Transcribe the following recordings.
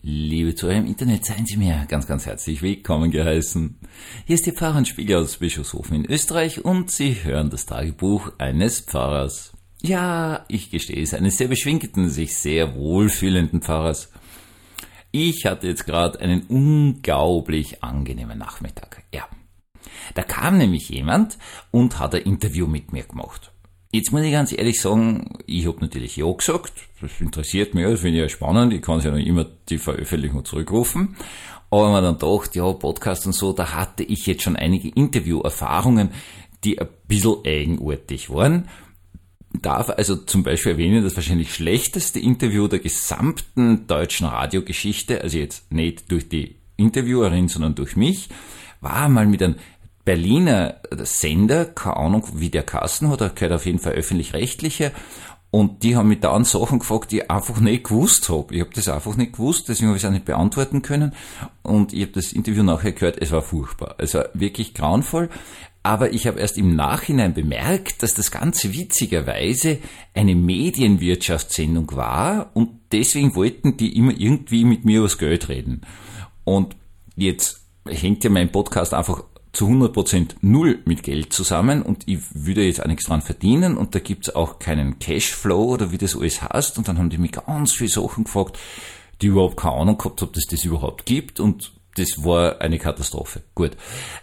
Liebe Zuhörer im Internet, seien Sie mir ganz, ganz herzlich willkommen geheißen. Hier ist Ihr Pfarrer aus Bischofshofen in Österreich und Sie hören das Tagebuch eines Pfarrers. Ja, ich gestehe es, eines sehr beschwingten, sich sehr wohlfühlenden Pfarrers. Ich hatte jetzt gerade einen unglaublich angenehmen Nachmittag. Ja, da kam nämlich jemand und hat ein Interview mit mir gemacht. Jetzt muss ich ganz ehrlich sagen, ich habe natürlich ja gesagt, das interessiert mich, das finde ich ja spannend, ich kann es ja noch immer die Veröffentlichung zurückrufen, aber man dann gedacht, ja, Podcast und so, da hatte ich jetzt schon einige Interviewerfahrungen, die ein bisschen eigenartig waren. Darf also zum Beispiel erwähnen, das wahrscheinlich schlechteste Interview der gesamten deutschen Radiogeschichte, also jetzt nicht durch die Interviewerin, sondern durch mich, war mal mit einem Berliner Sender, keine Ahnung, wie der Kasten hat, er gehört auf jeden Fall öffentlich-rechtlicher, und die haben mich da an Sachen gefragt, die ich einfach nicht gewusst habe. Ich habe das einfach nicht gewusst, deswegen habe ich es auch nicht beantworten können, und ich habe das Interview nachher gehört, es war furchtbar, also wirklich grauenvoll, aber ich habe erst im Nachhinein bemerkt, dass das Ganze witzigerweise eine Medienwirtschaftssendung war, und deswegen wollten die immer irgendwie mit mir übers Geld reden. Und jetzt hängt ja mein Podcast einfach zu 100% null mit Geld zusammen, und ich würde jetzt auch nichts dran verdienen, und da gibt's auch keinen Cashflow oder wie das alles heißt, und dann haben die mich ganz viele Sachen gefragt, die ich überhaupt keine Ahnung gehabt habe, dass das überhaupt gibt, und das war eine Katastrophe. Gut.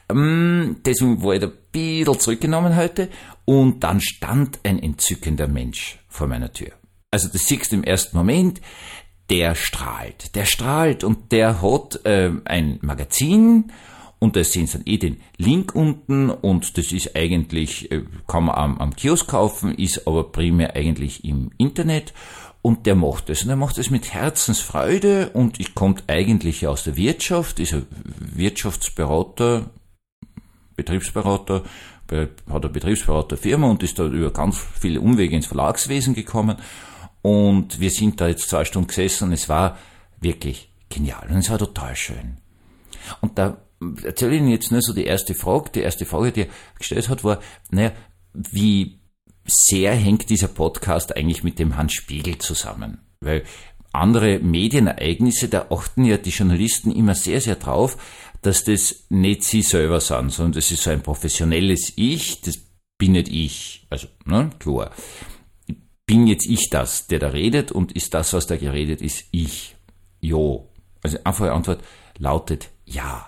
Deswegen war ich da ein bisschen zurückgenommen heute, und dann stand ein entzückender Mensch vor meiner Tür. Also das siehst du im ersten Moment, der strahlt, und der hat ein Magazin, und da sehen Sie dann den Link unten, und das ist eigentlich, kann man am Kiosk kaufen, ist aber primär eigentlich im Internet, und der macht das. Und er macht das mit Herzensfreude, und ich kommt eigentlich aus der Wirtschaft, ist ein Wirtschaftsberater, Betriebsberater, hat eine Betriebsberaterfirma und ist da über ganz viele Umwege ins Verlagswesen gekommen, und wir sind da jetzt 2 Stunden gesessen, und es war wirklich genial, und es war total schön. Und da erzähle ich Ihnen jetzt nur so die erste Frage, die er gestellt hat, war, wie sehr hängt dieser Podcast eigentlich mit dem Hans Spiegel zusammen? Weil andere Medienereignisse, da achten ja die Journalisten immer sehr, sehr drauf, dass das nicht sie selber sind, sondern das ist so ein professionelles Ich, das bin nicht ich. Also, klar. Bin jetzt ich das, der da redet, und ist das, was da geredet ist, ich? Jo. Also einfache Antwort lautet ja.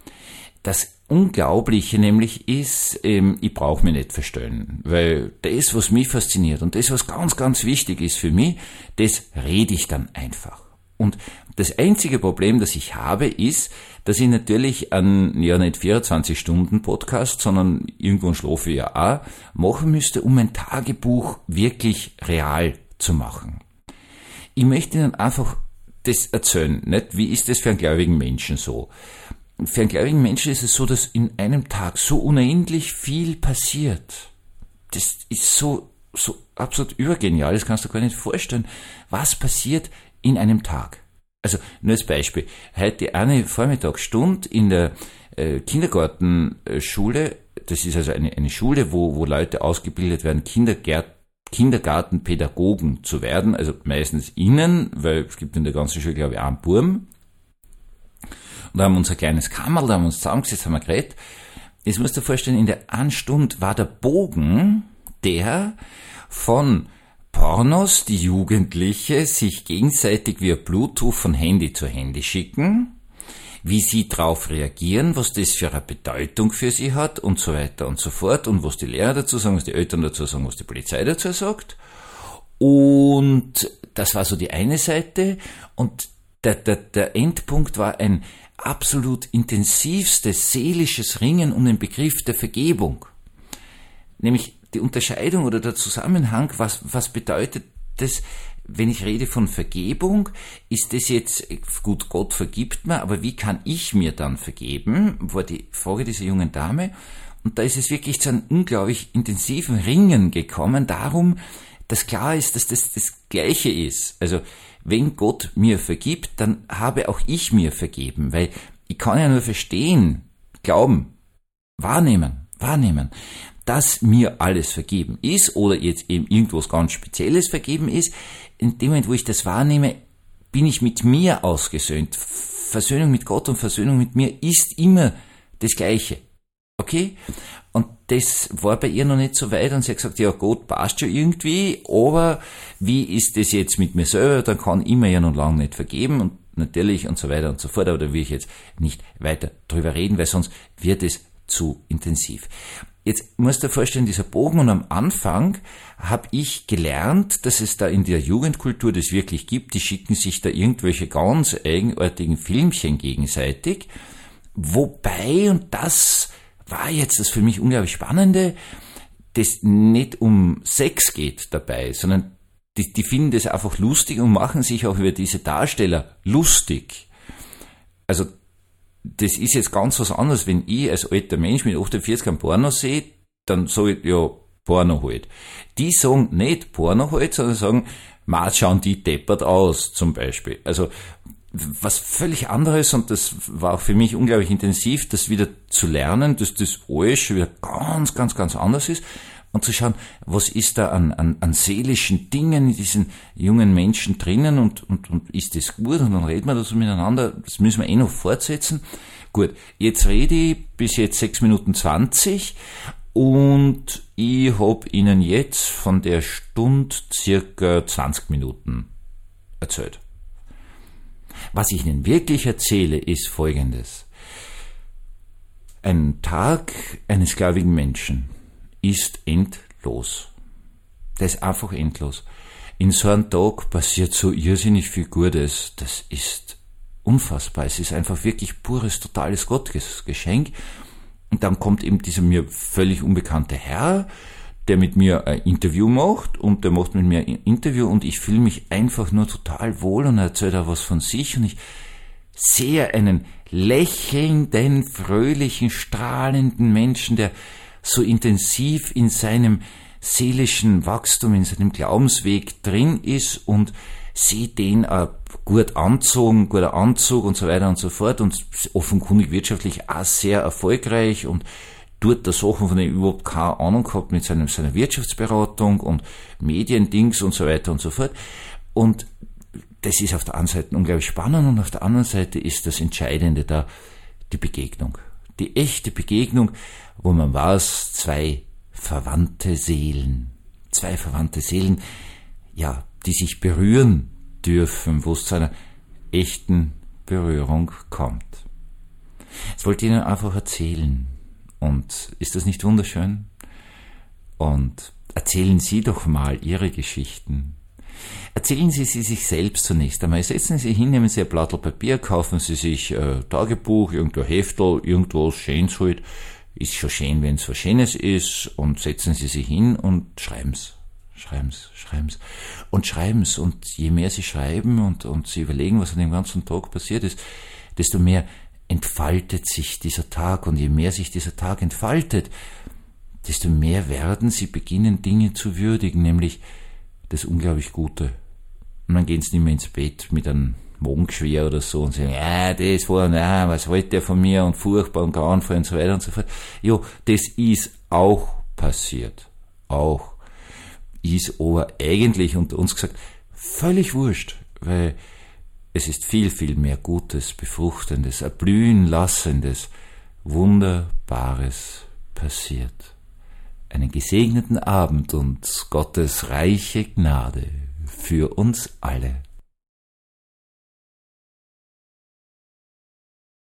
Das Unglaubliche nämlich ist, ich brauche mich nicht verstellen, weil das, was mich fasziniert und das, was ganz, ganz wichtig ist für mich, das rede ich dann einfach. Und das einzige Problem, das ich habe, ist, dass ich natürlich einen, ja nicht 24-Stunden-Podcast, sondern irgendwann schlafe ich ja auch, machen müsste, um mein Tagebuch wirklich real zu machen. Ich möchte Ihnen einfach das erzählen, nicht? Wie ist das für einen gläubigen Menschen so? Für einen gläubigen Menschen ist es so, dass in einem Tag so unendlich viel passiert. Das ist so absolut übergenial, das kannst du gar nicht vorstellen. Was passiert in einem Tag? Also, nur als Beispiel. Heute eine Vormittagsstunde in der Kindergartenschule, das ist also eine Schule, wo Leute ausgebildet werden, Kindergartenpädagogen zu werden, also meistens innen, weil es gibt in der ganzen Schule, glaube ich, einen Burm. Und da haben wir unser kleines Kammerl, da haben wir uns zusammengesetzt, haben wir geredet. Jetzt musst du dir vorstellen, in der 1 Stunde war der Bogen, der von Pornos, die Jugendliche sich gegenseitig via Bluetooth von Handy zu Handy schicken, wie sie darauf reagieren, was das für eine Bedeutung für sie hat und so weiter und so fort, und was die Lehrer dazu sagen, was die Eltern dazu sagen, was die Polizei dazu sagt. Und das war so die eine Seite, und der Endpunkt war ein absolut intensivstes seelisches Ringen um den Begriff der Vergebung. Nämlich die Unterscheidung oder der Zusammenhang, was bedeutet das, wenn ich rede von Vergebung, ist das jetzt, gut, Gott vergibt mir, aber wie kann ich mir dann vergeben, war die Frage dieser jungen Dame. Und da ist es wirklich zu einem unglaublich intensiven Ringen gekommen, darum, dass klar ist, dass das Gleiche ist. Also, wenn Gott mir vergibt, dann habe auch ich mir vergeben, weil ich kann ja nur verstehen, glauben, wahrnehmen, dass mir alles vergeben ist oder jetzt eben irgendwas ganz Spezielles vergeben ist. In dem Moment, wo ich das wahrnehme, bin ich mit mir ausgesöhnt. Versöhnung mit Gott und Versöhnung mit mir ist immer das Gleiche. Okay? Und das war bei ihr noch nicht so weit und sie hat gesagt, ja Gott passt schon irgendwie, aber wie ist das jetzt mit mir selber? Dann kann ich mir ja noch lange nicht vergeben und natürlich und so weiter und so fort, aber da will ich jetzt nicht weiter drüber reden, weil sonst wird es zu intensiv. Jetzt musst du dir vorstellen, dieser Bogen, und am Anfang habe ich gelernt, dass es da in der Jugendkultur das wirklich gibt, die schicken sich da irgendwelche ganz eigenartigen Filmchen gegenseitig, wobei, und das war jetzt das für mich unglaublich Spannende, das nicht um Sex geht dabei, sondern die finden das einfach lustig und machen sich auch über diese Darsteller lustig. Also das ist jetzt ganz was anderes, wenn ich als alter Mensch mit 48 ein Porno sehe, dann sage ich, ja, Porno halt. Die sagen nicht Porno halt, sondern sagen, schauen die deppert aus, zum Beispiel. Also was völlig anderes, und das war auch für mich unglaublich intensiv, das wieder zu lernen, dass das alles schon wieder ganz, ganz, ganz anders ist, und zu schauen, was ist da an seelischen Dingen in diesen jungen Menschen drinnen, und ist das gut, und dann reden wir da so miteinander, das müssen wir noch fortsetzen. Gut, jetzt rede ich bis jetzt 6 Minuten 20 und ich habe Ihnen jetzt von der Stunde circa 20 Minuten erzählt. Was ich Ihnen wirklich erzähle, ist Folgendes. Ein Tag eines gläubigen Menschen ist endlos. Der ist einfach endlos. In so einem Tag passiert so irrsinnig viel Gutes. Das ist unfassbar. Es ist einfach wirklich pures, totales Gottesgeschenk. Und dann kommt eben dieser mir völlig unbekannte Herr, der mit mir ein Interview macht, und der macht mit mir ein Interview, und ich fühle mich einfach nur total wohl, und er erzählt auch was von sich, und ich sehe einen lächelnden, fröhlichen, strahlenden Menschen, der so intensiv in seinem seelischen Wachstum, in seinem Glaubensweg drin ist, und sehe den guter Anzug und so weiter und so fort, und offenkundig wirtschaftlich auch sehr erfolgreich, und tut da Sachen, von denen ich überhaupt keine Ahnung gehabt, mit seiner Wirtschaftsberatung und Mediendings und so weiter und so fort. Und das ist auf der einen Seite unglaublich spannend, und auf der anderen Seite ist das Entscheidende da die Begegnung. Die echte Begegnung, wo man weiß, zwei verwandte Seelen, ja, die sich berühren dürfen, wo es zu einer echten Berührung kommt. Das wollte ich Ihnen einfach erzählen. Und ist das nicht wunderschön? Und erzählen Sie doch mal Ihre Geschichten. Erzählen Sie sie sich selbst zunächst einmal. Setzen Sie hin, nehmen Sie ein Blatt Papier, kaufen Sie sich ein Tagebuch, irgendein Heftel, irgendwas Schönes halt. Ist schon schön, wenn es was Schönes ist, und setzen Sie sich hin und schreiben's. Und je mehr Sie schreiben und Sie überlegen, was an dem ganzen Tag passiert ist, desto mehr entfaltet sich dieser Tag, und je mehr sich dieser Tag entfaltet, desto mehr werden Sie beginnen, Dinge zu würdigen, nämlich das unglaublich Gute. Und dann gehen Sie nicht mehr ins Bett mit einem Magengeschwür oder so und sagen, was wollte der von mir, und furchtbar und grauenvoll und so weiter und so fort. Jo, das ist auch passiert. Auch. Ist aber eigentlich unter uns gesagt völlig wurscht, weil es ist viel, viel mehr Gutes, Befruchtendes, Erblühen lassendes, Wunderbares passiert. Einen gesegneten Abend und Gottes reiche Gnade für uns alle.